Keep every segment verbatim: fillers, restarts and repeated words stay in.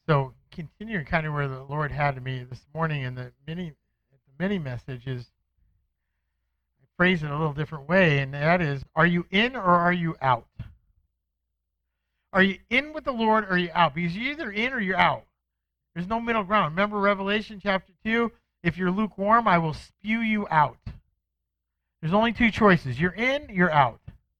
So continuing kind of where the Lord had me this morning in the mini, the mini message is, I phrase it a little different way, and that is, are you in or are you out? Are you in with the Lord or are you out? Because you're either in or you're out. There's no middle ground. Remember Revelation chapter two? If you're lukewarm, I will spew you out. There's only two choices. You're in, you're out.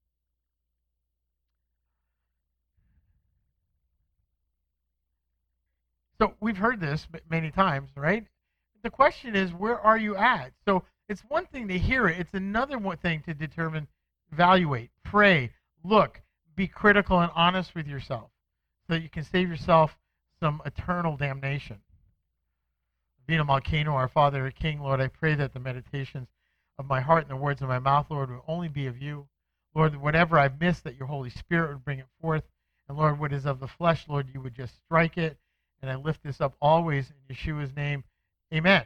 So we've heard this many times, right? The question is, where are you at? So it's one thing to hear it. It's another one thing to determine, evaluate, pray, look, be critical and honest with yourself so that you can save yourself some eternal damnation. Vina Malkino, our Father, our King, Lord, I pray that the meditations of my heart and the words of my mouth, Lord, will only be of you. Lord, whatever I've missed, that your Holy Spirit would bring it forth. And Lord, what is of the flesh, Lord, you would just strike it. And I lift this up always in Yeshua's name. Amen.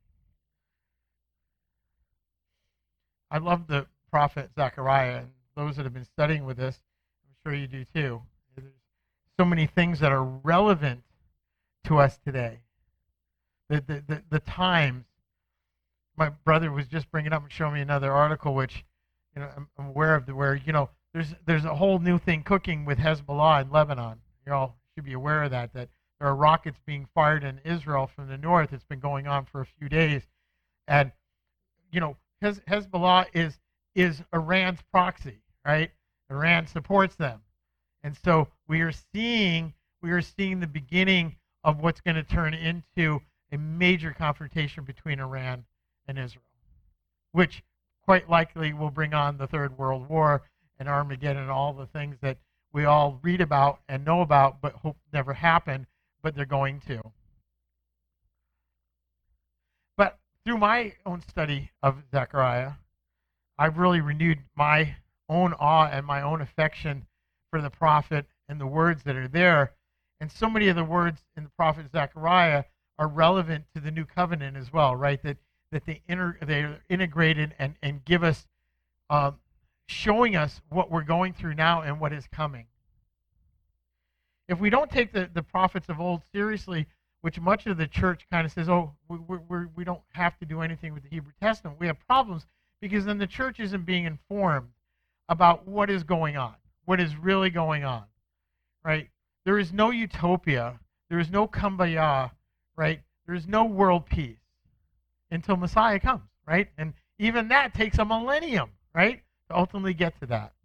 I love the prophet Zechariah, and those that have been studying with this, I'm sure you do too. There's so many things that are relevant to us today. The, the, the, the times. My brother was just bringing up and showing me another article, which, you know, I'm, I'm aware of, the, where, you know, there's there's a whole new thing cooking with Hezbollah in Lebanon. You all should be aware of that, that there are rockets being fired in Israel from the north. It's been going on for a few days. And, you know, Hez, Hezbollah is is Iran's proxy, right? Iran supports them. And so we are seeing we are seeing the beginning of what's going to turn into a major confrontation between Iran and Israel, which quite likely will bring on the Third World War and Armageddon and all the things that we all read about and know about but hope never happen, but they're going to. But through my own study of Zechariah, I've really renewed my own awe and my own affection for the prophet and the words that are there. And so many of the words in the prophet Zechariah are relevant to the new covenant as well, right? That that they inter, they're integrated and, and give us, um, showing us what we're going through now and what is coming. If we don't take the, the prophets of old seriously, which much of the church kind of says, oh, we, we, we don't have to do anything with the Hebrew Testament, we have problems because then the church isn't being informed about what is going on, what is really going on, right? There is no utopia. There is no kumbaya, right? There is no world peace until Messiah comes, right? And even that takes a millennium, right, to ultimately get to that.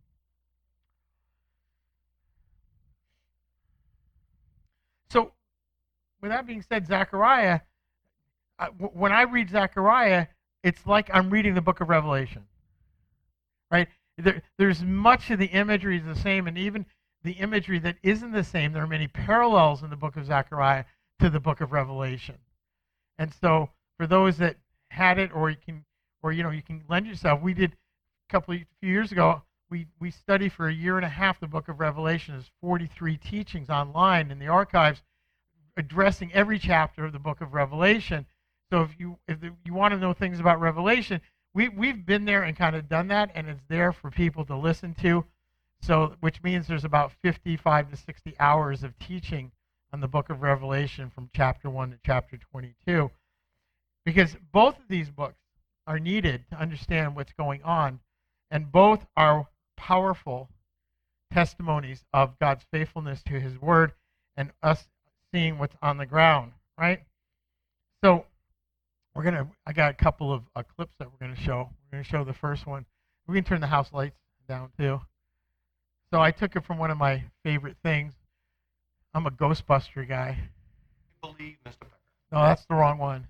So, with that being said, Zechariah, uh, w- when I read Zechariah, it's like I'm reading the book of Revelation, right? There, there's much of the imagery is the same, and even the imagery that isn't the same, there are many parallels in the book of Zechariah to the book of Revelation. And so, for those that had it, or you can, or you know, you can lend yourself. We did a couple of few years ago. We we studied for a year and a half the book of Revelation. There's forty-three teachings online in the archives, addressing every chapter of the book of Revelation. So if you if the, you want to know things about Revelation, we we've been there and kind of done that, and it's there for people to listen to. So which means there's about fifty-five to sixty hours of teaching on the book of Revelation from chapter one to chapter twenty-two. Because both of these books are needed to understand what's going on, and both are powerful testimonies of God's faithfulness to his word and us seeing what's on the ground, right? So we're going to, I got a couple of uh, clips that we're going to show. We're going to show the first one. We can turn the house lights down too. So I took it from one of my favorite things. I'm a Ghostbuster guy. I believe, Mister Becker. No, that's the wrong one.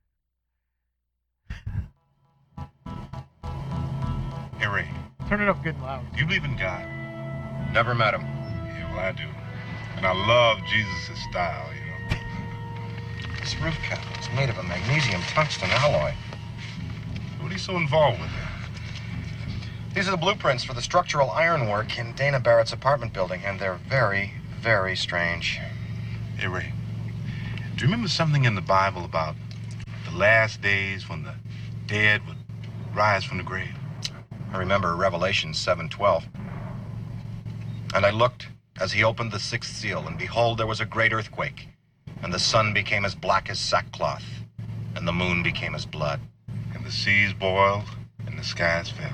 Hey, Ray, Turn it up good and loud. do you believe in God? Never met him. Yeah, well, I do. And I love Jesus' style, you know. This roof cap is made of a magnesium tungsten alloy. What are you so involved with there? These are the blueprints for the structural ironwork in Dana Barrett's apartment building, and they're very, very strange. Hey, Ray, do you remember something in the Bible about the last days when the dead would rise from the grave? I remember Revelation seven twelve. And I looked as he opened the sixth seal, and behold, there was a great earthquake. And the sun became as black as sackcloth, and the moon became as blood. And the seas boiled, and the skies fell.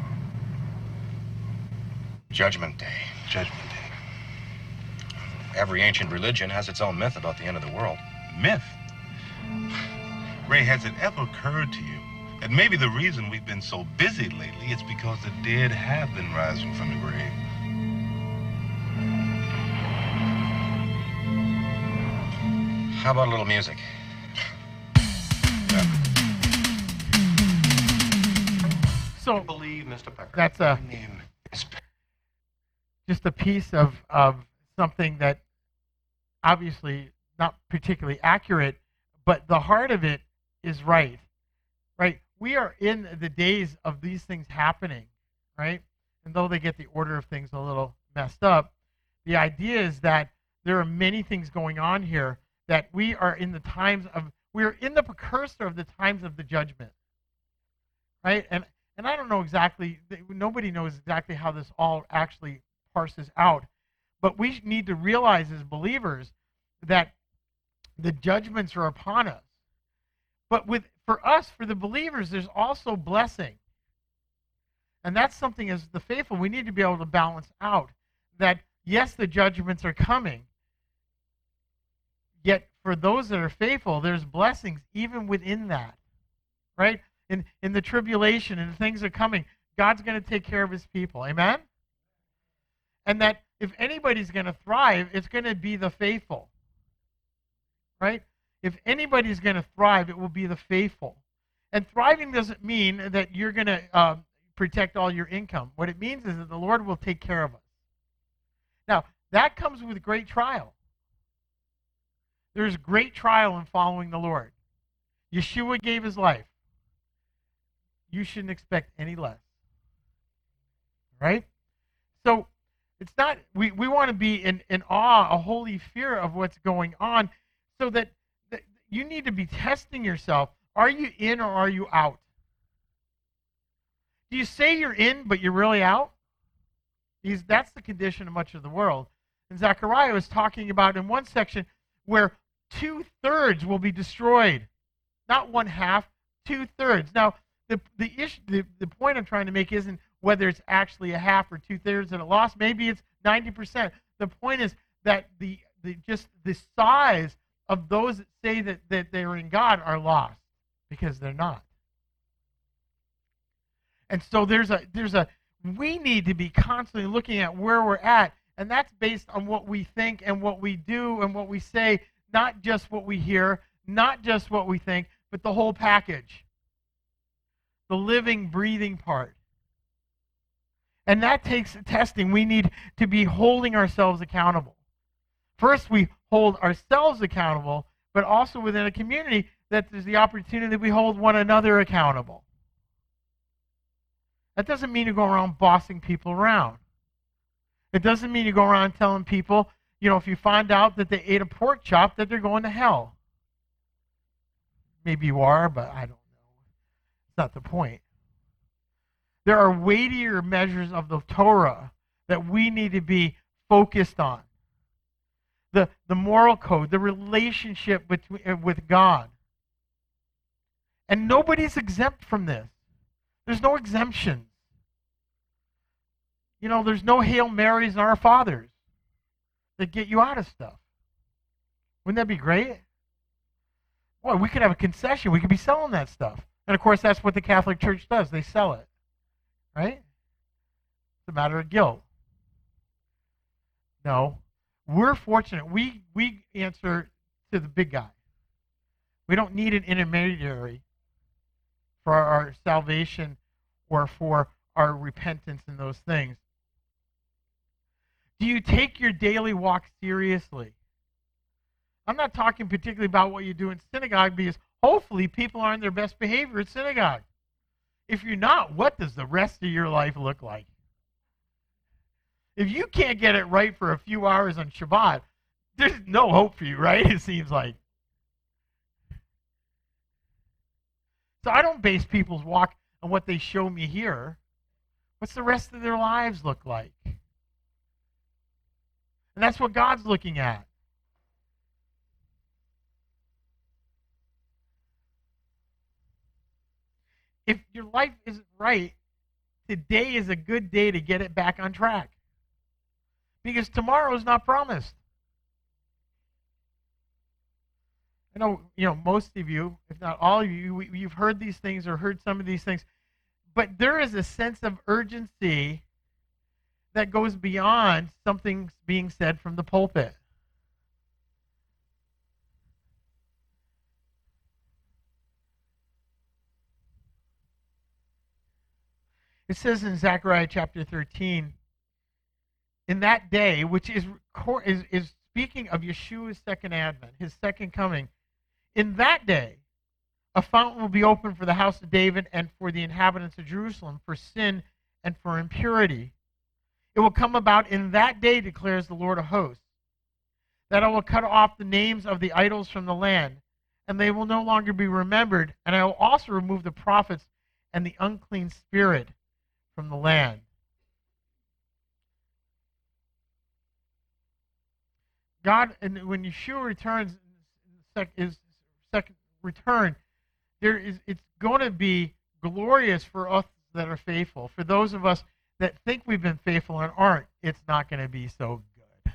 Judgment Day. Judgment Day. Every ancient religion has its own myth about the end of the world. Myth. Ray, has it ever occurred to you that maybe the reason we've been so busy lately is because the dead have been rising from the grave? How about a little music? Yeah. So Believe, Mister Pecker. that's a My name is Pe- just a piece of, of something that obviously not particularly accurate, but the heart of it is right. Right? We are in the days of these things happening, right? And though they get the order of things a little messed up, the idea is that there are many things going on here, that we are in the times of, we are in the precursor of the times of the judgment. Right? And and I don't know exactly, nobody knows exactly how this all actually parses out. But we need to realize as believers that the judgments are upon us. But with for us, for the believers, there's also blessing. And that's something as the faithful, we need to be able to balance out. That, yes, the judgments are coming. Yet for those that are faithful, there's blessings even within that. Right? In, in the tribulation and things are coming, God's going to take care of his people. Amen? And that if anybody's going to thrive, it's going to be the faithful. Right? If anybody's going to thrive, it will be the faithful. And thriving doesn't mean that you're going to uh, protect all your income. What it means is that the Lord will take care of us. Now, that comes with great trial. There's great trial in following the Lord. Yeshua gave his life. You shouldn't expect any less. Right? So, it's not, we, we want to be in, in awe, a holy fear of what's going on, so that, that you need to be testing yourself. Are you in or are you out? Do you say you're in, but you're really out? Because that's the condition of much of the world. And Zechariah was talking about in one section where two-thirds will be destroyed. Not one half, two-thirds. Now, the, the, issue, the, the point I'm trying to make isn't whether it's actually a half or two-thirds that are lost. Maybe it's ninety percent. The point is that the, the just the size of those that say that, that they're in God are lost because they're not. And so there's a there's a we need to be constantly looking at where we're at, and that's based on what we think and what we do and what we say, not just what we hear, not just what we think, but the whole package. The living, breathing part. And that takes testing. We need to be holding ourselves accountable. First, we hold ourselves accountable, but also within a community that there's the opportunity that we hold one another accountable. That doesn't mean you go around bossing people around. It doesn't mean you go around telling people, you know, if you find out that they ate a pork chop, that they're going to hell. Maybe you are, but I don't know. It's not the point. There are weightier measures of the Torah that we need to be focused on. The, the moral code, the relationship between, uh, with God. And nobody's exempt from this. There's no exemptions. You know, there's no Hail Marys and Our Fathers that get you out of stuff. Wouldn't that be great? Boy, we could have a concession. We could be selling that stuff. And, of course, that's what the Catholic Church does. They sell it. Right? It's a matter of guilt. No. We're fortunate. We, we answer to the big guy. We don't need an intermediary for our salvation or for our repentance and those things. Do you take your daily walk seriously? I'm not talking particularly about what you do in synagogue, because hopefully people are on their best behavior at synagogue. If you're not, what does the rest of your life look like? If you can't get it right for a few hours on Shabbat, there's no hope for you, right? It seems like. So I don't base people's walk on what they show me here. What's the rest of their lives look like? And that's what God's looking at. if your life isn't right, today is a good day to get it back on track. Because tomorrow is not promised. I know, you know, most of you, if not all of you, you've heard these things or heard some of these things, but there is a sense of urgency that goes beyond something being said from the pulpit. It says in Zechariah chapter thirteen, in that day, which is, is, is speaking of Yeshua's second advent, his second coming, in that day, a fountain will be opened for the house of David and for the inhabitants of Jerusalem, for sin and for impurity. It will come about in that day, declares the Lord of hosts, that I will cut off the names of the idols from the land, and they will no longer be remembered, and I will also remove the prophets and the unclean spirit from the land. God, and when Yeshua returns, his second return, there is it's going to be glorious for us that are faithful. For those of us that think we've been faithful and aren't, it's not going to be so good.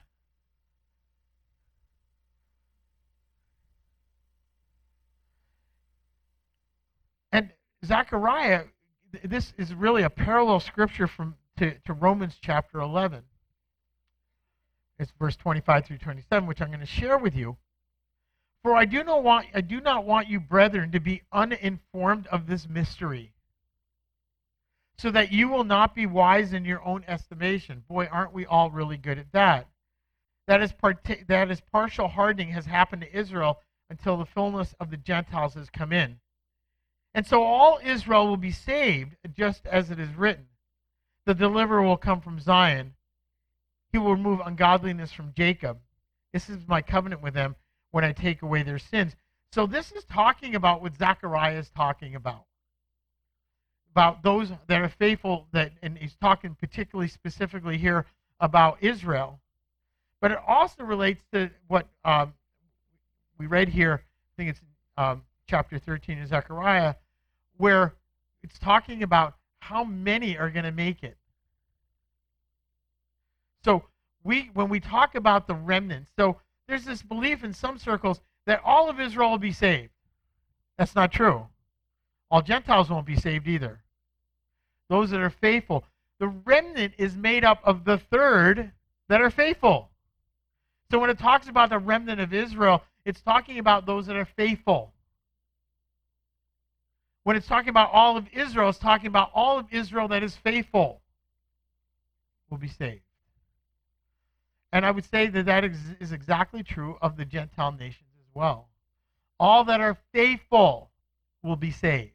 And Zechariah, this is really a parallel scripture from to, to Romans chapter eleven. It's verse twenty-five through twenty-seven, which I'm going to share with you. For I do not want I do not want you, brethren, to be uninformed of this mystery, so that you will not be wise in your own estimation. Boy, aren't we all really good at that? That is part that is partial hardening has happened to Israel until the fullness of the Gentiles has come in. And so all Israel will be saved, just as it is written. The deliverer will come from Zion. He will remove ungodliness from Jacob. This is my covenant with them when I take away their sins. So this is talking about what Zechariah is talking about. About those that are faithful, that, and he's talking particularly specifically here about Israel. But it also relates to what um, we read here, I think it's um, chapter thirteen of Zechariah, where it's talking about how many are going to make it. So we, when we talk about the remnant, so there's this belief in some circles that all of Israel will be saved. That's not true. All Gentiles won't be saved either. Those that are faithful. The remnant is made up of the third that are faithful. So when it talks about the remnant of Israel, it's talking about those that are faithful. When it's talking about all of Israel, it's talking about all of Israel that is faithful will be saved. And I would say that that is exactly true of the Gentile nations as well. All that are faithful will be saved.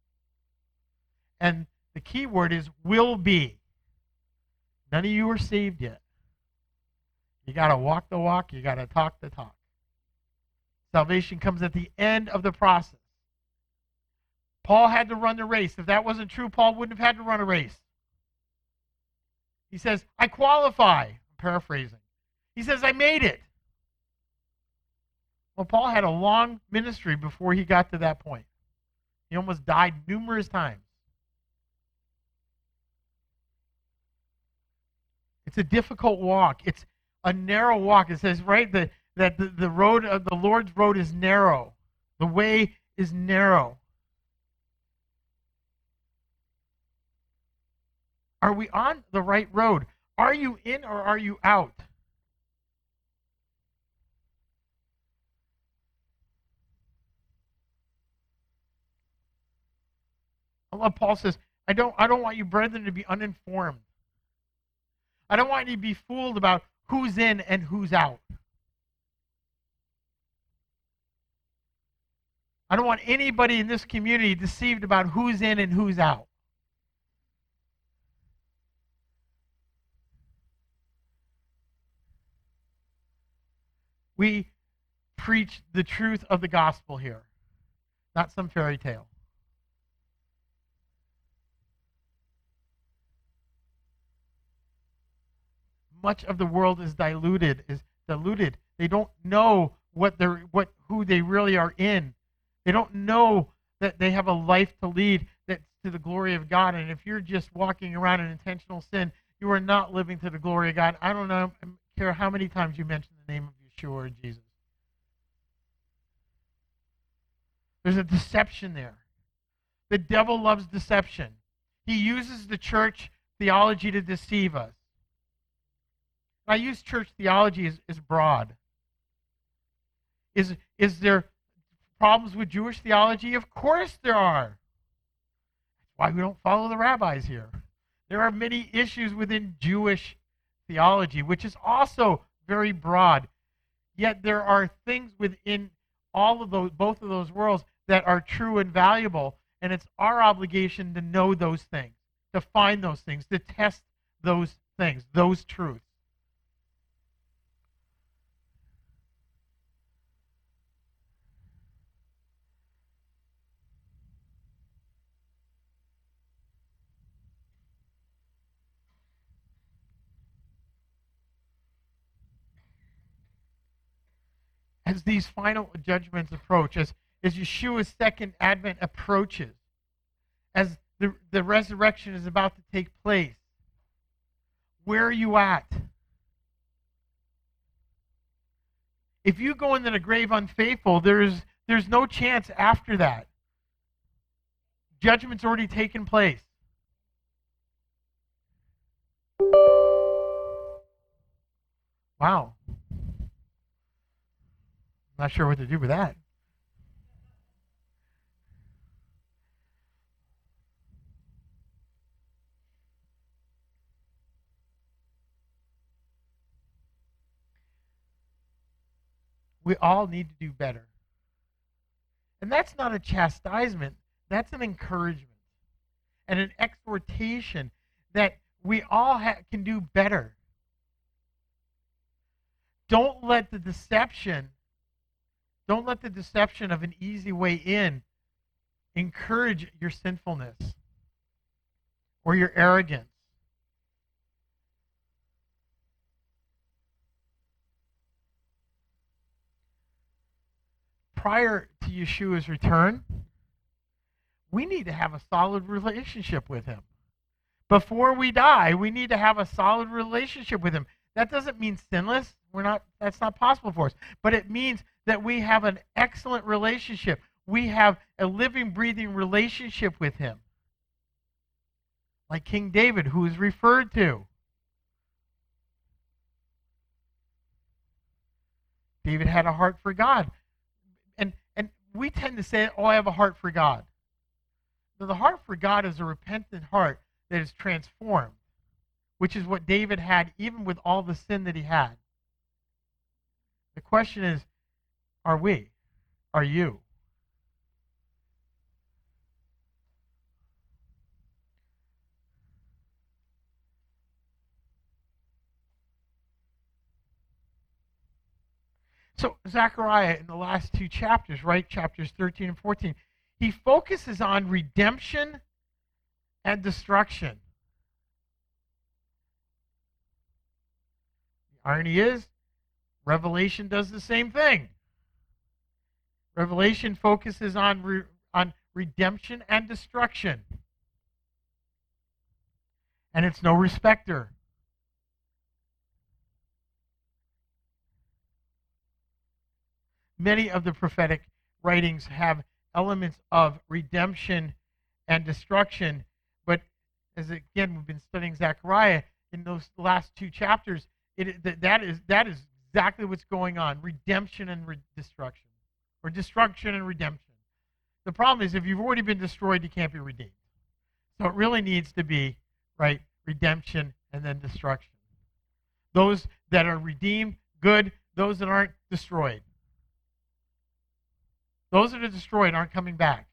And the key word is will be. None of you are saved yet. You got to walk the walk. You got to talk the talk. Salvation comes at the end of the process. Paul had to run the race. If that wasn't true, Paul wouldn't have had to run a race. He says, I qualify. I'm paraphrasing. He says, I made it. Well, Paul had a long ministry before he got to that point. He almost died numerous times. It's a difficult walk. It's a narrow walk. It says, right, that, that the, the road of the Lord's road is narrow. The way is narrow. Are we on the right road? Are you in or are you out? I love Paul says, I don't, I don't want you, brethren, to be uninformed. I don't want you to be fooled about who's in and who's out. I don't want anybody in this community deceived about who's in and who's out. We preach the truth of the gospel here, not some fairy tale. Much of the world is diluted, is diluted. They don't know what they're, what, who they really are in. They don't know that they have a life to lead, that to the glory of God. And if you're just walking around in intentional sin, you are not living to the glory of God. I don't know, I don't care how many times you mention the name of Yeshua or Jesus. There's a deception there. The devil loves deception. He uses the church theology to deceive us. I use church theology as, as broad. Is, is there problems with Jewish theology? Of course there are. That's why we don't follow the rabbis here. There are many issues within Jewish theology, which is also very broad. Yet there are things within all of those, both of those worlds that are true and valuable, and it's our obligation to know those things, to find those things, to test those things, those truths. As these final judgments approach, as, as Yeshua's second advent approaches, as the, the resurrection is about to take place, where are you at? If you go into the grave unfaithful, there's, there's no chance after that. Judgment's already taken place. Wow. Not sure what to do with that. We all need to do better. And that's not a chastisement. That's an encouragement and an exhortation that we all ha- can do better. Don't let the deception Don't let the deception of an easy way in encourage your sinfulness or your arrogance. Prior to Yeshua's return, we need to have a solid relationship with him. Before we die, we need to have a solid relationship with him. That doesn't mean sinless. We're not, that's not possible for us. But it means that we have an excellent relationship. We have a living, breathing relationship with him. Like King David, who is referred to. David had a heart for God. And, and we tend to say, oh, I have a heart for God. So the heart for God is a repentant heart that is transformed, which is what David had even with all the sin that he had. The question is, are we? Are you? So Zechariah in the last two chapters, right, chapters thirteen and fourteen, he focuses on redemption and destruction. The irony is, Revelation does the same thing. Revelation focuses on, re, on redemption and destruction. And it's no respecter. Many of the prophetic writings have elements of redemption and destruction, but as again we've been studying Zechariah in those last two chapters, it, that is that is exactly what's going on: redemption and re- destruction, or destruction and redemption. The problem is, if you've already been destroyed, you can't be redeemed. So it really needs to be right redemption and then destruction. Those that are redeemed, good; those that aren't, destroyed. Those that are destroyed aren't coming back.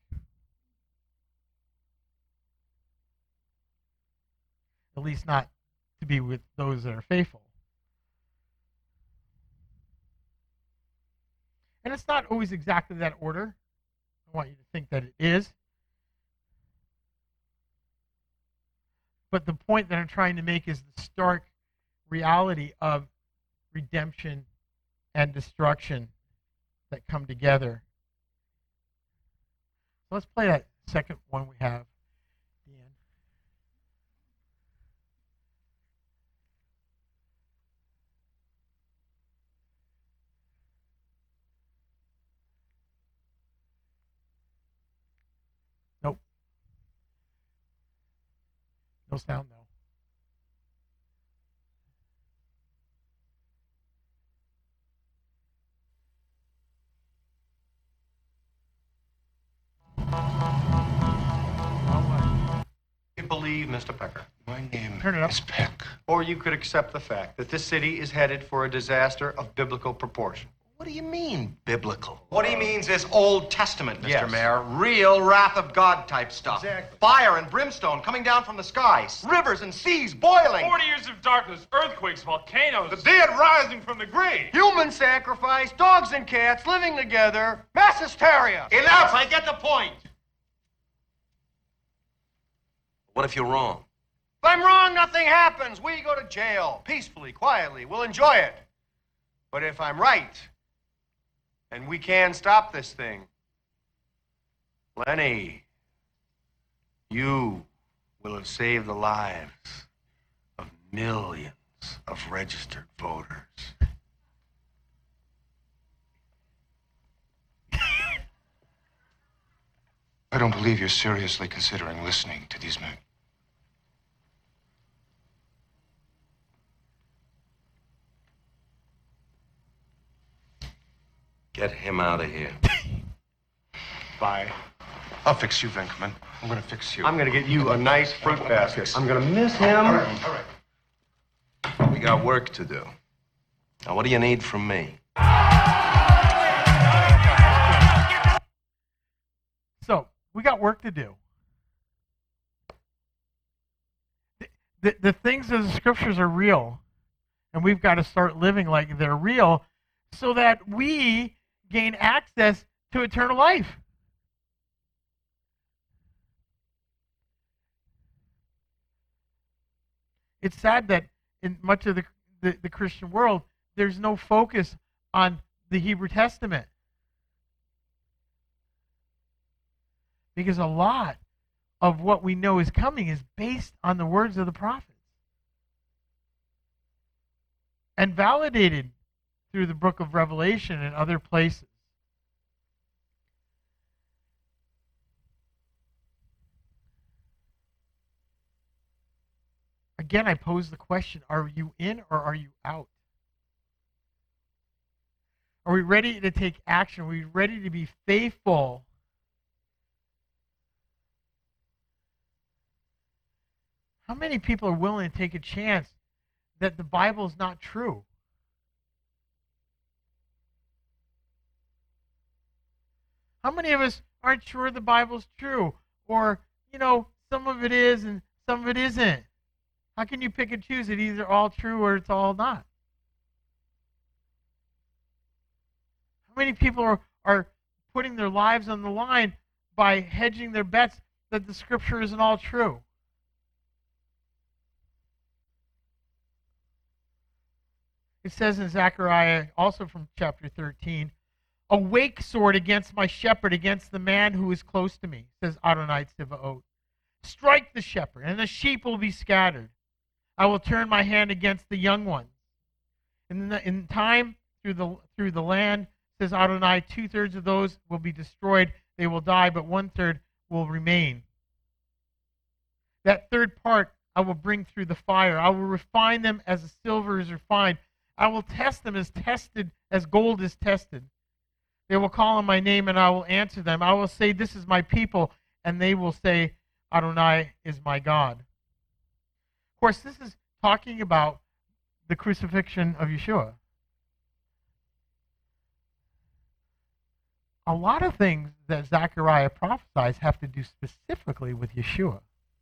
At least not to be with those that are faithful. And it's not always exactly that order. I want you to think that it is. But the point that I'm trying to make is the stark reality of redemption and destruction that come together. Let's play that second one we have. No sound though. You believe, Mister Pecker. My name Turn it up. is Peck. Or you could accept the fact that this city is headed for a disaster of biblical proportion. What do you mean, biblical? What he means is Old Testament, Mister Yes. Mayor. Real wrath of God type stuff. Exactly. Fire and brimstone coming down from the skies. Rivers and seas boiling. Forty years of darkness, earthquakes, volcanoes. The dead rising from the grave. Human sacrifice, dogs and cats living together, mass hysteria. Enough! I get the point. What if you're wrong? If I'm wrong, nothing happens. We go to jail, peacefully, quietly. We'll enjoy it. But if I'm right, and we can stop this thing, Lenny, you will have saved the lives of millions of registered voters. I don't believe you're seriously considering listening to these men. Get him out of here. Bye. I'll fix you, Venkman. I'm gonna fix you. I'm gonna get you a nice fruit basket. I'm gonna miss him. All right, all right. We got work to do. Now, what do you need from me? So, we got work to do. The, the, the things of the scriptures are real, and we've got to start living like they're real so that we gain access to eternal life. It's sad that in much of the, the, the Christian world, there's no focus on the Hebrew Testament. Because a lot of what we know is coming is based on the words of the prophets. And validated through the book of Revelation and other places. Again, I pose the question, are you in or are you out? Are we ready to take action? Are we ready to be faithful? How many people are willing to take a chance that the Bible is not true? How many of us aren't sure the Bible's true? Or, you know, some of it is and some of it isn't. How can you pick and choose? It's either all true or it's all not. How many people are, are putting their lives on the line by hedging their bets that the Scripture isn't all true? It says in Zechariah, also from chapter thirteen, "Awake, sword, against my shepherd, against the man who is close to me," says Adonai Tzivaot. "Strike the shepherd, and the sheep will be scattered. I will turn my hand against the young ones. In, the, in time, through the, through the land, says Adonai, two-thirds of those will be destroyed. They will die, but one-third will remain. That third part I will bring through the fire. I will refine them as the silver is refined. I will test them as tested, as gold is tested. They will call on my name, and I will answer them. I will say, 'This is my people,' and they will say, 'Adonai is my God.'" Of course, this is talking about the crucifixion of Yeshua. A lot of things that Zechariah prophesies have to do specifically with Yeshua.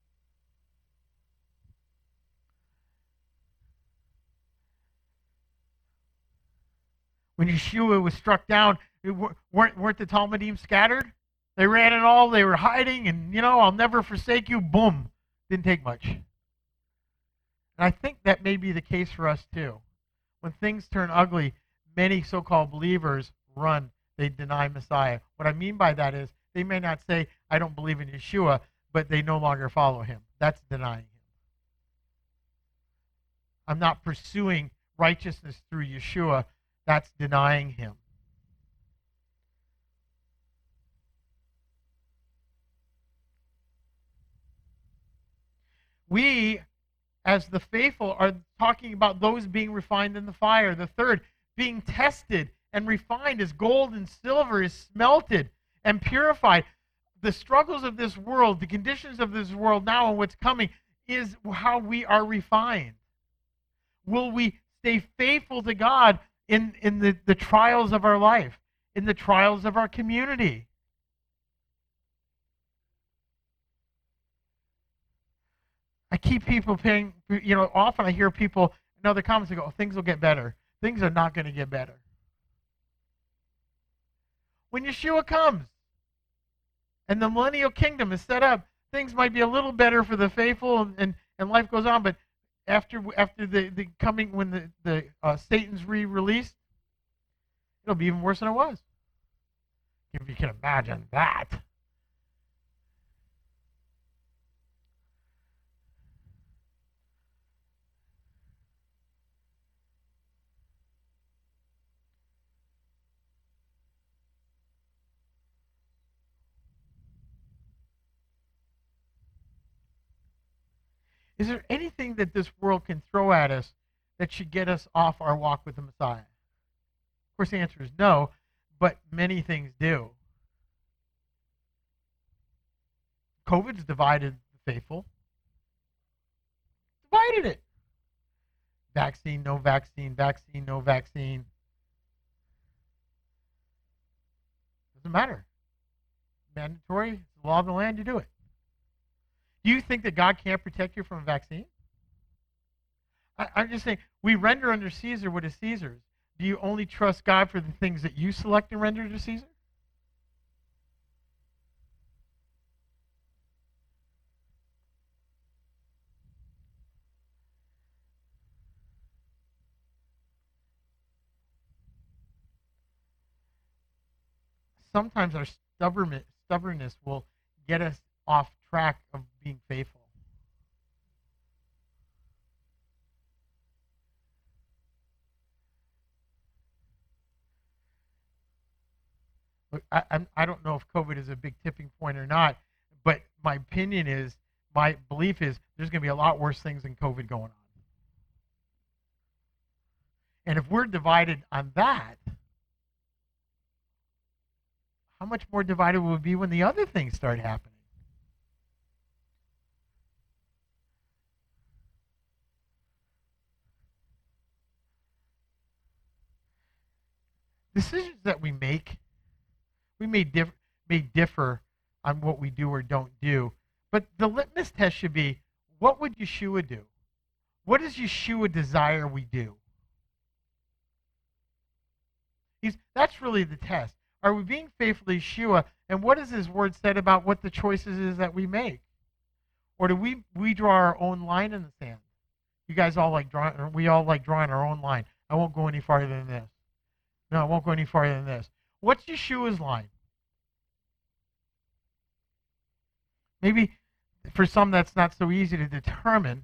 When Yeshua was struck down, weren't, weren't the Talmudim scattered? They ran and all, they were hiding, and, you know, "I'll never forsake you," boom. Didn't take much. And I think that may be the case for us too. When things turn ugly, many so-called believers run. They deny Messiah. What I mean by that is they may not say, "I don't believe in Yeshua," but they no longer follow him. That's denying him. I'm not pursuing righteousness through Yeshua. That's denying him. We, as the faithful, are talking about those being refined in the fire. The third, being tested and refined as gold and silver is smelted and purified. The struggles of this world, the conditions of this world now and what's coming is how we are refined. Will we stay faithful to God in, in the, the trials of our life, in the trials of our community? I keep people paying, you know, often I hear people in other comments, they go, oh, things will get better. Things are not going to get better. When Yeshua comes and the millennial kingdom is set up, things might be a little better for the faithful and, and, and life goes on, but after after the, the coming, when the, the uh, Satan's re-released, it'll be even worse than it was. If you can imagine that. Is there anything that this world can throw at us that should get us off our walk with the Messiah? Of course, the answer is no, but many things do. COVID's divided the faithful. Divided it. Vaccine, no vaccine, vaccine, no vaccine. Doesn't matter. Mandatory, it's the law of the land, you do it. Do you think that God can't protect you from a vaccine? I, I'm just saying, we render under Caesar what is Caesar's. Do you only trust God for the things that you select and render to Caesar? Sometimes our stubbornness, stubbornness will get us off track of being faithful. Look, I, I'm, I don't know if COVID is a big tipping point or not, but my opinion is, my belief is, there's going to be a lot worse things than COVID going on. And if we're divided on that, how much more divided will we be when the other things start happening? Decisions that we make, we may, diff- may differ on what we do or don't do, but the litmus test should be, what would Yeshua do? What does Yeshua desire we do? He's, that's really the test. Are we being faithful to Yeshua, and what has his word said about what the choices is that we make? Or do we, we draw our own line in the sand? You guys all like drawing, we all like drawing our own line. I won't go any farther than this. No, I won't go any farther than this. What's Yeshua's line? Maybe for some that's not so easy to determine.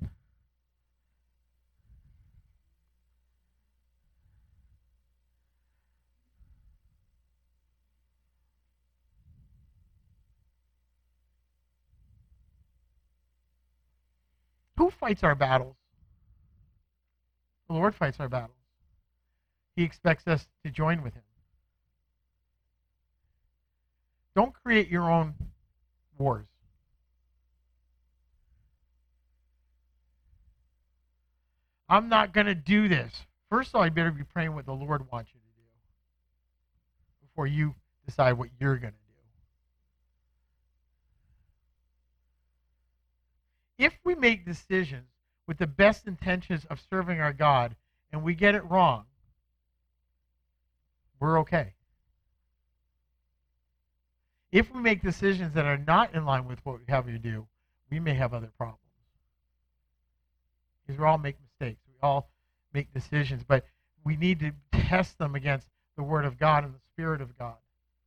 Who fights our battles? The Lord fights our battles. He expects us to join with him. Don't create your own wars. I'm not going to do this. First of all, you better be praying what the Lord wants you to do before you decide what you're going to do. If we make decisions with the best intentions of serving our God and we get it wrong, we're okay. If we make decisions that are not in line with what we have you do, we may have other problems. Because we all make mistakes. We all make decisions, but we need to test them against the Word of God and the Spirit of God.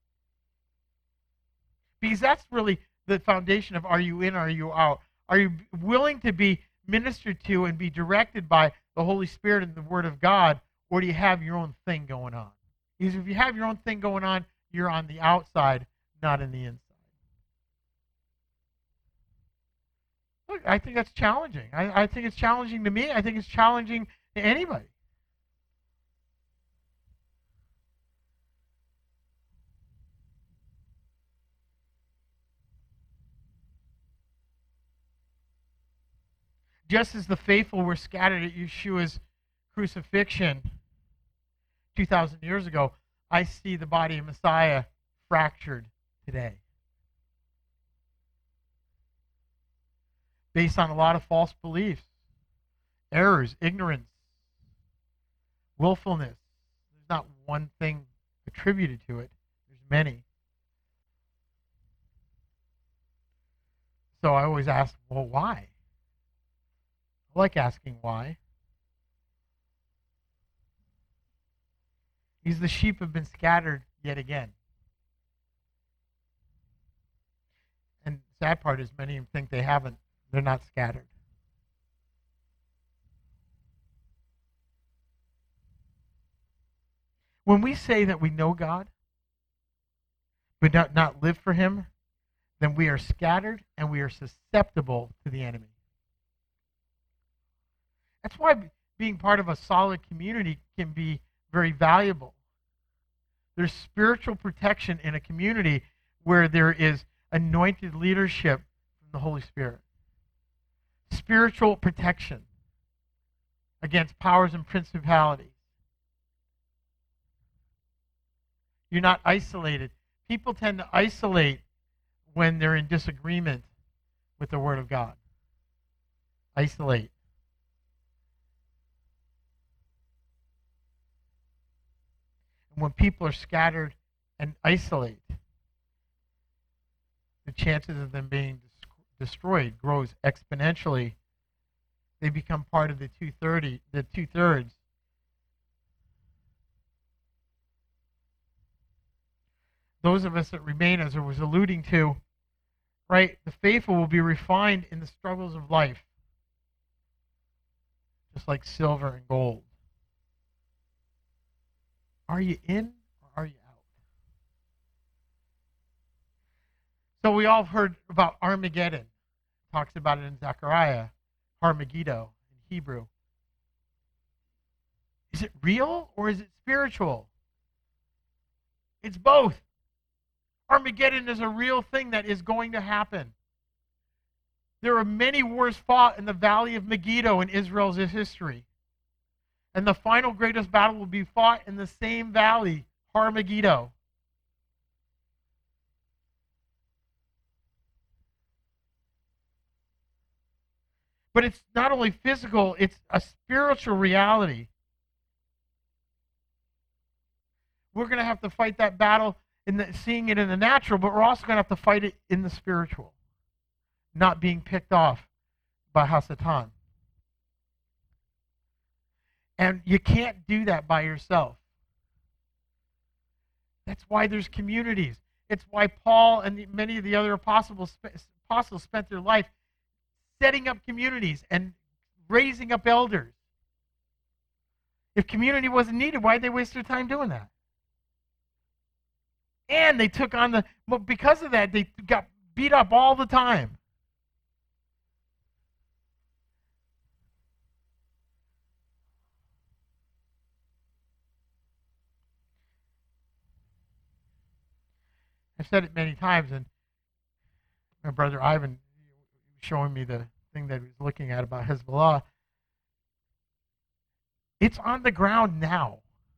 Because that's really the foundation of, are you in, are you out? Are you willing to be ministered to and be directed by the Holy Spirit and the Word of God, or do you have your own thing going on? Because if you have your own thing going on, you're on the outside, not in the inside. Look, I think that's challenging. I, I think it's challenging to me. I think it's challenging to anybody. Just as the faithful were scattered at Yeshua's crucifixion two thousand years ago, I see the body of Messiah fractured today. Based on a lot of false beliefs, errors, ignorance, willfulness. There's not one thing attributed to it. There's many. So I always ask, well, why? I like asking why. These the sheep have been scattered yet again. And the sad part is many of them think they haven't. They're not scattered. When we say that we know God, but not, not live for Him, then we are scattered and we are susceptible to the enemy. That's why being part of a solid community can be very valuable. There's spiritual protection in a community where there is anointed leadership from the Holy Spirit. Spiritual protection against powers and principalities. You're not isolated. People tend to isolate when they're in disagreement with the Word of God. Isolate. And when people are scattered and isolate, the chances of them being destroyed grows exponentially. They become part of the two thirty, the two thirds. Those of us that remain, as I was alluding to, right, the faithful will be refined in the struggles of life, just like silver and gold. Are you in or are you out? So we all heard about Armageddon. It talks about it in Zechariah, Armageddon in Hebrew. Is it real or is it spiritual? It's both. Armageddon is a real thing that is going to happen. There are many wars fought in the valley of Megiddo in Israel's history. And the final greatest battle will be fought in the same valley, Armageddon. But it's not only physical, it's a spiritual reality. We're going to have to fight that battle in the, seeing it in the natural, but we're also going to have to fight it in the spiritual, not being picked off by Hasatan. And you can't do that by yourself. That's why there's communities. It's why Paul and the, many of the other apostles, apostles spent their life setting up communities and raising up elders. If community wasn't needed, why did they waste their time doing that? And they took on the, well, because of that, they got beat up all the time. I've said it many times, and my brother Ivan showing me the thing that he was looking at about Hezbollah. It's on the ground now.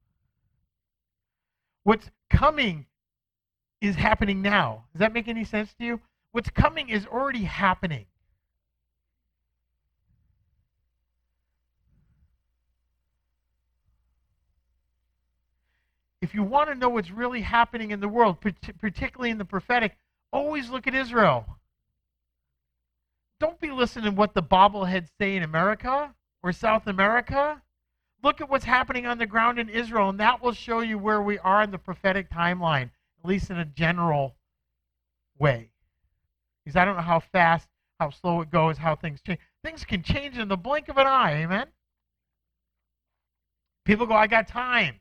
What's coming is happening now. Does that make any sense to you? What's coming is already happening. If you want to know what's really happening in the world, particularly in the prophetic, always look at Israel. Don't be listening to what the bobbleheads say in America or South America. Look at what's happening on the ground in Israel, and that will show you where we are in the prophetic timeline, at least in a general way. Because I don't know how fast, how slow it goes, how things change. Things can change in the blink of an eye, amen? People go, I got time.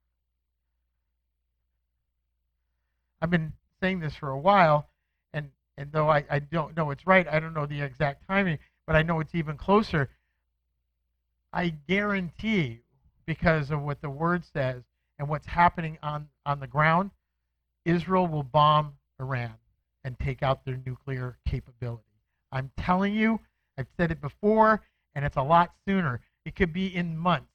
I've been saying this for a while, and And though I, I don't know it's right, I don't know the exact timing, but I know it's even closer. I guarantee you, because of what the word says and what's happening on, on the ground, Israel will bomb Iran and take out their nuclear capability. I'm telling you, I've said it before, and it's a lot sooner. It could be in months.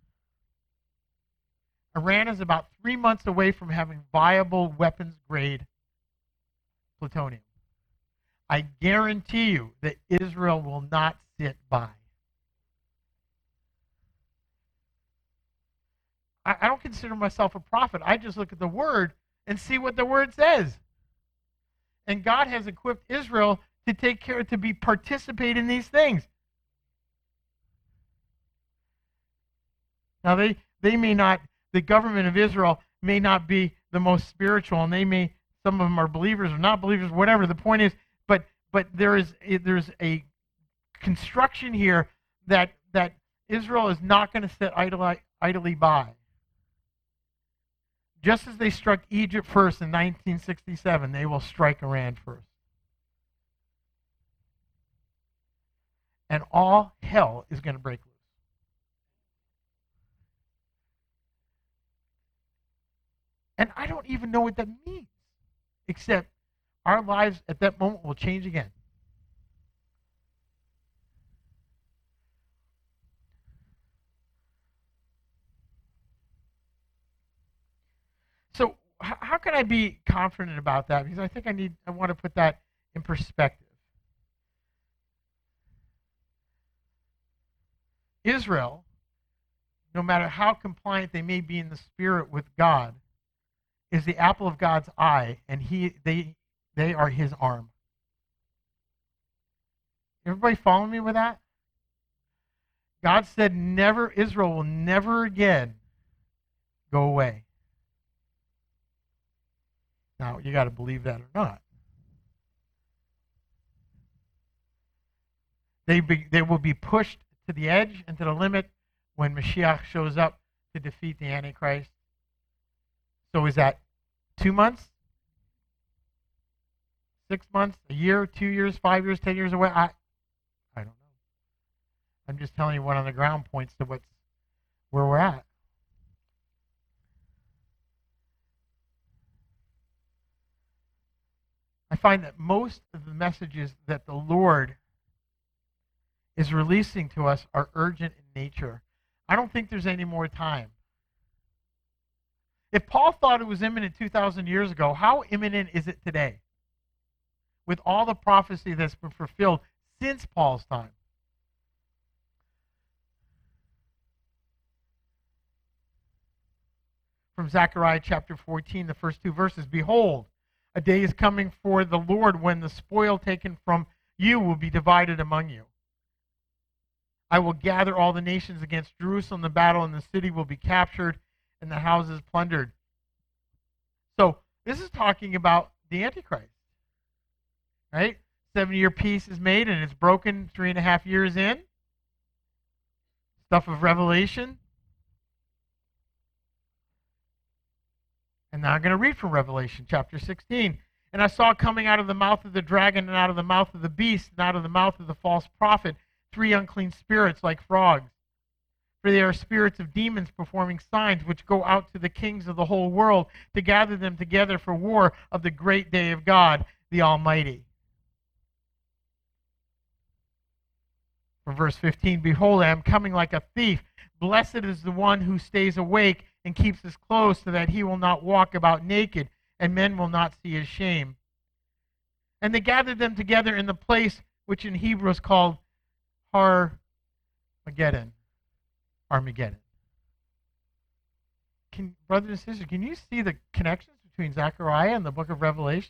Iran is about three months away from having viable weapons-grade plutonium. I guarantee you that Israel will not sit by. I, I don't consider myself a prophet. I just look at the word and see what the word says. And God has equipped Israel to take care, to be participate in these things. Now they, they may not, the government of Israel may not be the most spiritual, and they may, some of them are believers or not believers, whatever. The point is, but but there is there's a construction here that that Israel is not going to sit idly, idly by. Just as they struck Egypt first in nineteen sixty-seven, they will strike Iran first. And all hell is going to break loose. And I don't even know what that means, except our lives at that moment will change again. So how can I be confident about that? Because I think I need, I want to put that in perspective. Israel, no matter how compliant they may be in the spirit with God, is the apple of God's eye, and he they they are his arm. Everybody follow me with that? God said never, Israel will never again go away. Now, you got to believe that or not. They be, they will be pushed to the edge and to the limit when Mashiach shows up to defeat the Antichrist. So is that two months? Six months? A year? Two years? Five years? Ten years away? I, I don't know. I'm just telling you what on the ground points to what's where we're at. I find that most of the messages that the Lord is releasing to us are urgent in nature. I don't think there's any more time. If Paul thought it was imminent two thousand years ago, how imminent is it today? With all the prophecy that's been fulfilled since Paul's time. From Zechariah chapter fourteen, the first two verses, behold, a day is coming for the Lord when the spoil taken from you will be divided among you. I will gather all the nations against Jerusalem, the battle, and the city will be captured, and the houses plundered. So this is talking about the Antichrist, right? Seven-year peace is made, and it's broken three and a half years in. Stuff of Revelation. And now I'm going to read from Revelation chapter sixteen. And I saw coming out of the mouth of the dragon and out of the mouth of the beast and out of the mouth of the false prophet three unclean spirits like frogs. For they are spirits of demons performing signs which go out to the kings of the whole world to gather them together for war of the great day of God, the Almighty. From verse fifteen, behold, I am coming like a thief. Blessed is the one who stays awake and keeps his clothes so that he will not walk about naked, and men will not see his shame. And they gathered them together in the place which in Hebrew is called Har-Mageddon. Armageddon. Can, brothers and sisters, can you see the connections between Zechariah and the book of Revelation?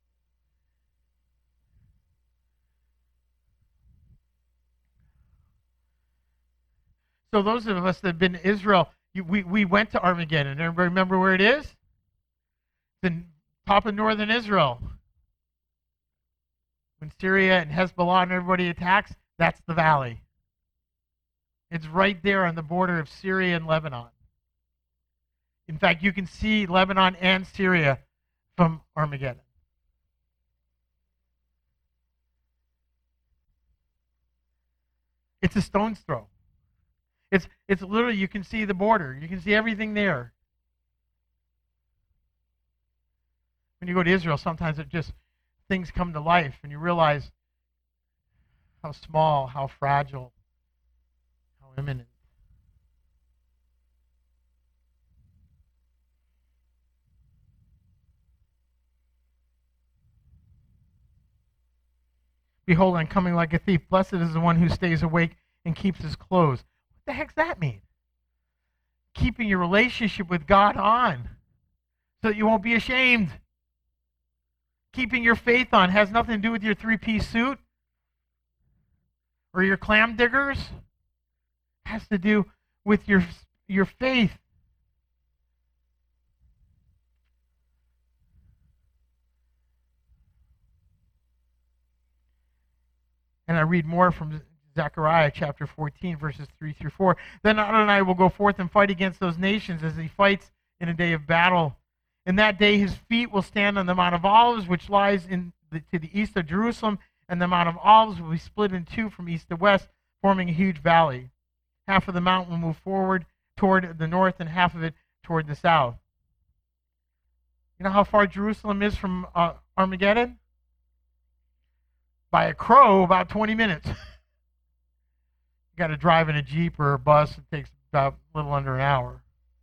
So those of us that have been to Israel, you, we, we went to Armageddon. Everybody remember where it is? The top of northern Israel. When Syria and Hezbollah and everybody attacks, that's the valley. It's right there on the border of Syria and Lebanon. In fact, you can see Lebanon and Syria from Armageddon. It's a stone's throw. It's, it's literally, you can see the border. You can see everything there. When you go to Israel, sometimes it just, things come to life and you realize how small, how fragile, how imminent. Behold, I'm coming like a thief. Blessed is the one who stays awake and keeps his clothes. What the heck's that mean? Keeping your relationship with God on so that you won't be ashamed. Keeping your faith on has nothing to do with your three-piece suit or your clam diggers. It has to do with your, your faith. And I read more from Zechariah chapter fourteen, verses three through four. Then Adonai will go forth and fight against those nations as he fights in a day of battle. In that day his feet will stand on the Mount of Olives, which lies in the, to the east of Jerusalem, and the Mount of Olives will be split in two from east to west, forming a huge valley. Half of the mount will move forward toward the north and half of it toward the south. You know how far Jerusalem is from uh, Armageddon? By a crow, about twenty minutes. You got to drive in a Jeep or a bus. It takes about a little under an hour.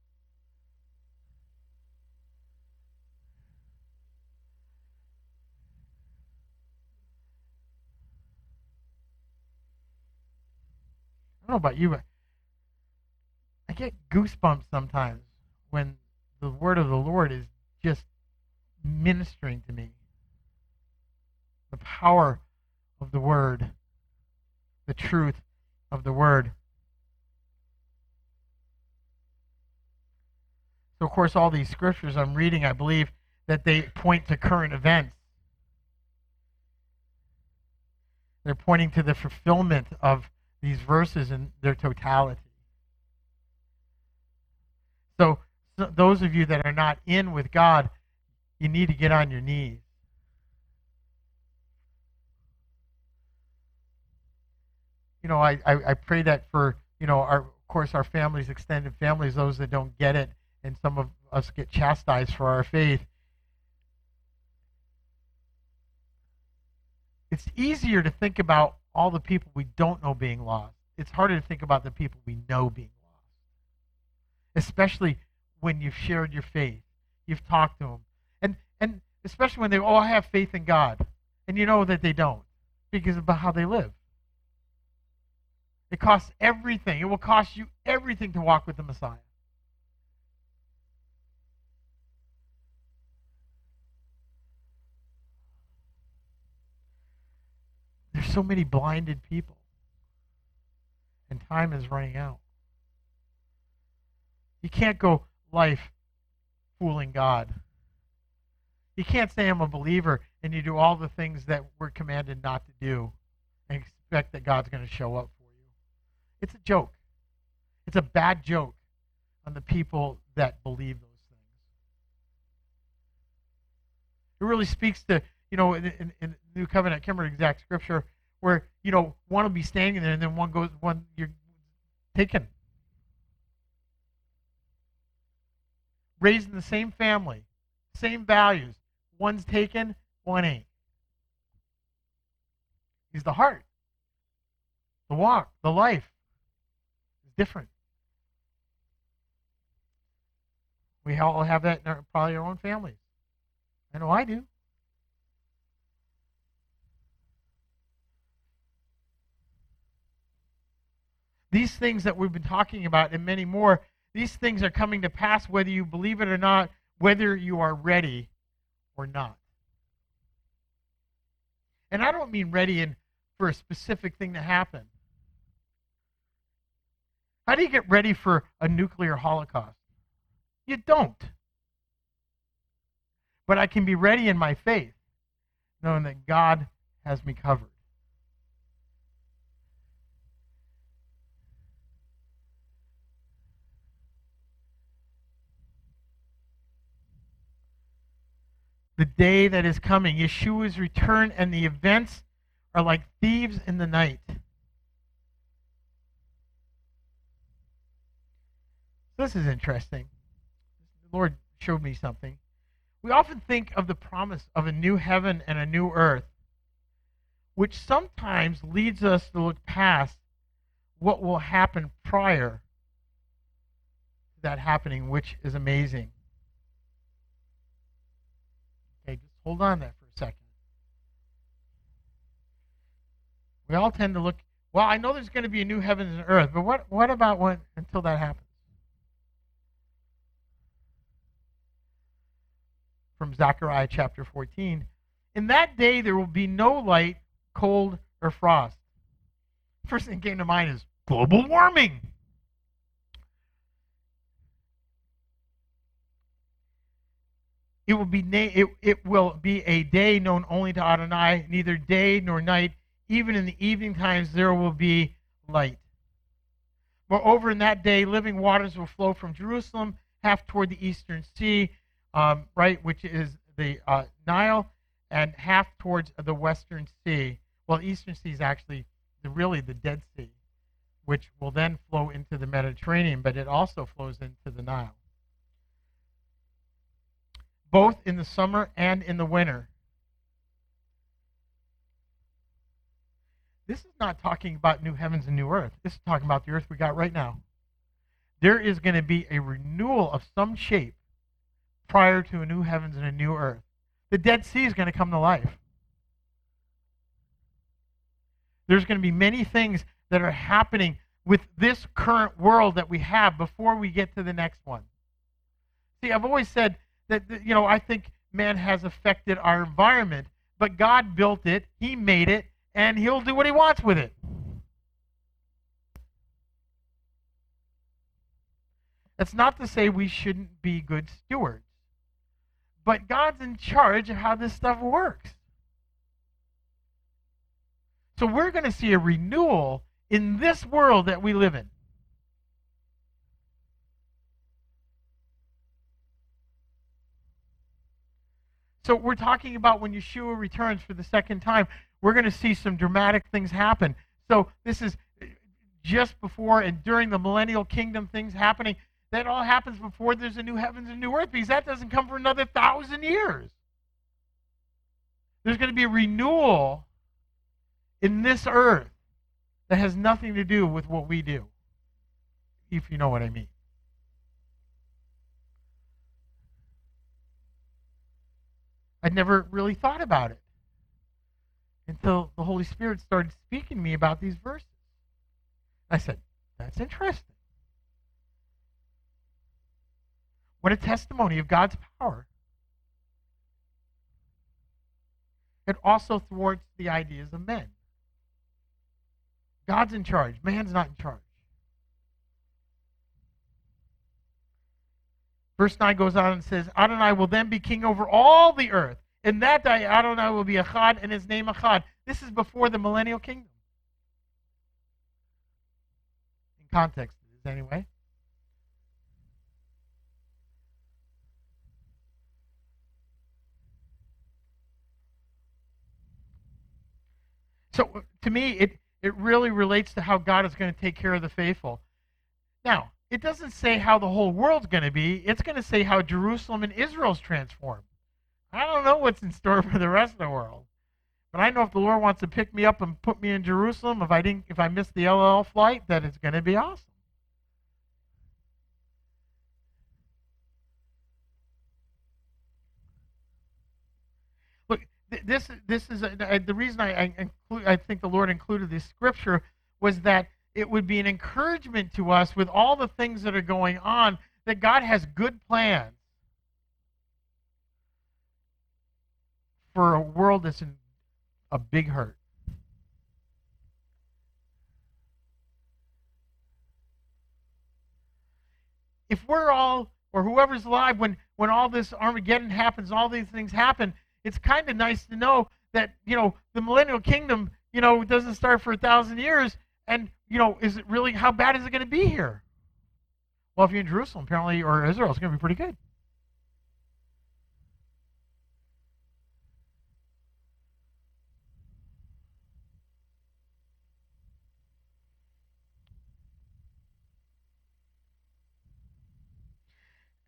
I don't know about you, but I get goosebumps sometimes when the word of the Lord is just ministering to me. The power of the word, the truth of the word. So, of course, all these scriptures I'm reading, I believe that they point to current events. They're pointing to the fulfillment of these verses in their totality. So, so those of you that are not in with God, you need to get on your knees. You know, I, I, I pray that for, you know, our, of course, our families, extended families, those that don't get it, and some of us get chastised for our faith. It's easier to think about all the people we don't know being lost. It's harder to think about the people we know being lost, especially when you've shared your faith, you've talked to them, and and especially when they all have faith in God, and you know that they don't because of how they live. It costs everything. It will cost you everything to walk with the Messiah. There's so many blinded people, and time is running out. You can't go life fooling God. You can't say I'm a believer and you do all the things that we're commanded not to do and expect that God's going to show up for you. It's a joke. It's a bad joke on the people that believe those things. It really speaks to, you know, in, in, in the New Covenant, I can't remember the exact scripture, where, you know, one will be standing there and then one goes, one, you're taken. Raised in the same family, same values. One's taken, one ain't. He's the heart. The walk, the life is different. We all have that in our, probably our own families. I know I do. These things that we've been talking about and many more, these things are coming to pass whether you believe it or not, whether you are ready or not. And I don't mean ready in, for a specific thing to happen. How do you get ready for a nuclear holocaust? You don't. But I can be ready in my faith, knowing that God has me covered. The day that is coming, Yeshua's return, and the events are like thieves in the night. This is interesting. The Lord showed me something. We often think of the promise of a new heaven and a new earth, which sometimes leads us to look past what will happen prior to that happening, which is amazing. Okay, just hold on there for a second. We all tend to look, well, I know there's going to be a new heaven and earth, but what, what about when until that happens? From Zechariah chapter fourteen. In that day there will be no light, cold, or frost. First thing that came to mind is global warming. It will be na- it, it will be a day known only to Adonai, neither day nor night. Even in the evening times there will be light. Moreover, in that day living waters will flow from Jerusalem, half toward the eastern sea, um, right, which is the uh, Nile, and half towards the western sea. Well, the eastern sea is actually the, really the Dead Sea, which will then flow into the Mediterranean, but it also flows into the Nile. Both in the summer and in the winter. This is not talking about new heavens and new earth. This is talking about the earth we got right now. There is going to be a renewal of some shape prior to a new heavens and a new earth. The Dead Sea is going to come to life. There's going to be many things that are happening with this current world that we have before we get to the next one. See, I've always said that, you know, I think man has affected our environment, but God built it, He made it, and He'll do what He wants with it. That's not to say we shouldn't be good stewards. But God's in charge of how this stuff works. So we're going to see a renewal in this world that we live in. So we're talking about when Yeshua returns for the second time, we're going to see some dramatic things happen. So this is just before and during the millennial kingdom things happening. That all happens before there's a new heavens and new earth, because that doesn't come for another thousand years. There's going to be a renewal in this earth that has nothing to do with what we do, if you know what I mean. I'd never really thought about it until the Holy Spirit started speaking to me about these verses. I said, that's interesting. What a testimony of God's power. It also thwarts the ideas of men. God's in charge. Man's not in charge. Verse nine goes on and says, Adonai will then be king over all the earth. In that day, Adonai will be Echad, and his name Echad. This is before the millennial kingdom. In context, it is anyway. So to me, it, it really relates to how God is going to take care of the faithful. Now, it doesn't say how the whole world's going to be. It's going to say how Jerusalem and Israel's transformed. I don't know what's in store for the rest of the world. But I know if the Lord wants to pick me up and put me in Jerusalem, if I didn't, if I missed the L L flight, that it's going to be awesome. Look, th- this this is a, uh, the reason I I, include, I think the Lord included this scripture was that it would be an encouragement to us with all the things that are going on, that God has good plans for a world that's in a big hurt. If we're all, or whoever's alive, when, when all this Armageddon happens, all these things happen, it's kind of nice to know that, you know, the millennial kingdom, you know, doesn't start for a thousand years, and, you know, is it really, how bad is it going to be here? Well, if you're in Jerusalem, apparently, or Israel, it's going to be pretty good.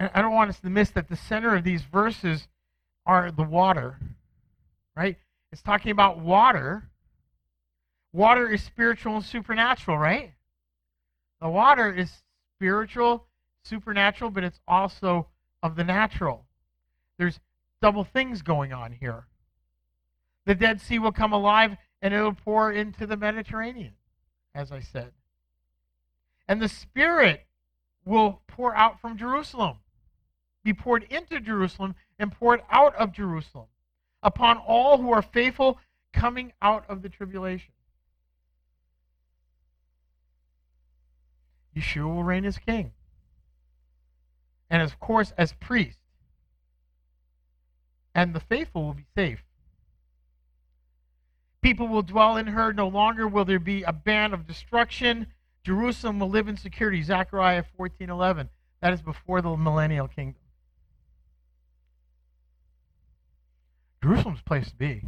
And I don't want us to miss that the center of these verses are the water, right? It's talking about water. Water is spiritual and supernatural, right? The water is spiritual, supernatural, but it's also of the natural. There's double things going on here. The Dead Sea will come alive and it'll pour into the Mediterranean, as I said. And the Spirit will pour out from Jerusalem, be poured into Jerusalem and poured out of Jerusalem upon all who are faithful coming out of the tribulation. Yeshua will reign as king. And of course, as priest. And the faithful will be safe. People will dwell in her. No longer will there be a band of destruction. Jerusalem will live in security. Zechariah fourteen eleven. That is before the millennial kingdom. Jerusalem's a place to be.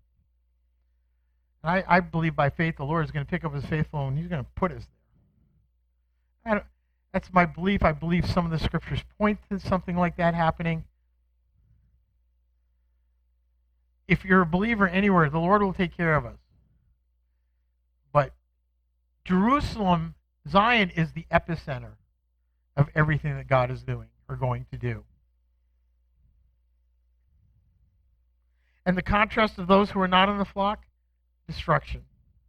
And I, I believe by faith the Lord is going to pick up his faithful and he's going to put us there. I don't, that's my belief. I believe some of the scriptures point to something like that happening. If you're a believer anywhere, the Lord will take care of us. But Jerusalem, Zion, is the epicenter of everything that God is doing or going to do. And the contrast of those who are not in the flock, destruction.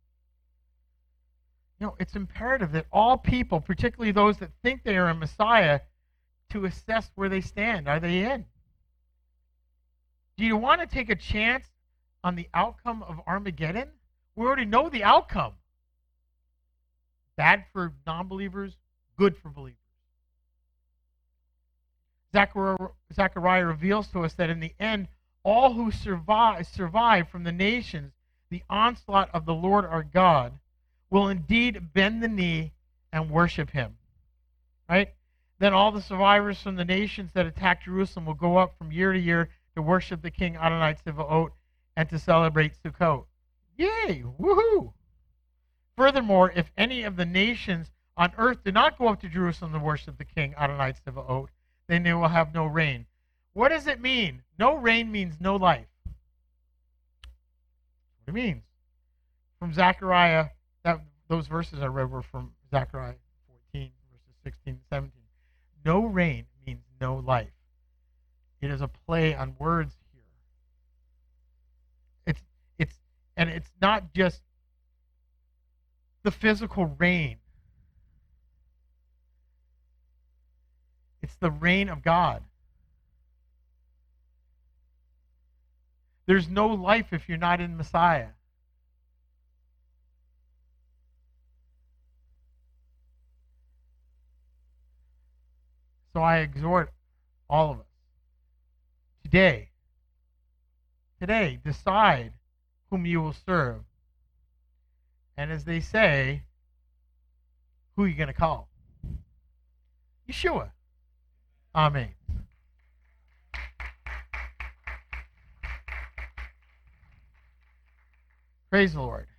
You know, it's imperative that all people, particularly those that think they are a Messiah, to assess where they stand. Are they in? Do you want to take a chance on the outcome of Armageddon? We already know the outcome. Bad for non-believers, good for believers. Zechariah, Zechariah reveals to us that in the end, all who survive, survive from the nations, the onslaught of the Lord our God, will indeed bend the knee and worship him. Right? Then all the survivors from the nations that attack Jerusalem will go up from year to year to worship the King Adonai Tzevaot and to celebrate Sukkot. Yay! Woohoo! Furthermore, if any of the nations on earth do not go up to Jerusalem to worship the King Adonai Tzevaot, then they will have no rain. What does it mean? No rain means no life. What it means. From Zechariah, that, those verses I read were from Zechariah fourteen, verses sixteen and seventeen. No rain means no life. It is a play on words here. It's it's and it's not just the physical rain. It's the reign of God. There's no life if you're not in Messiah. So I exhort all of us. Today, today, decide whom you will serve. And as they say, who are you going to call? Yeshua. Amen. Praise the Lord.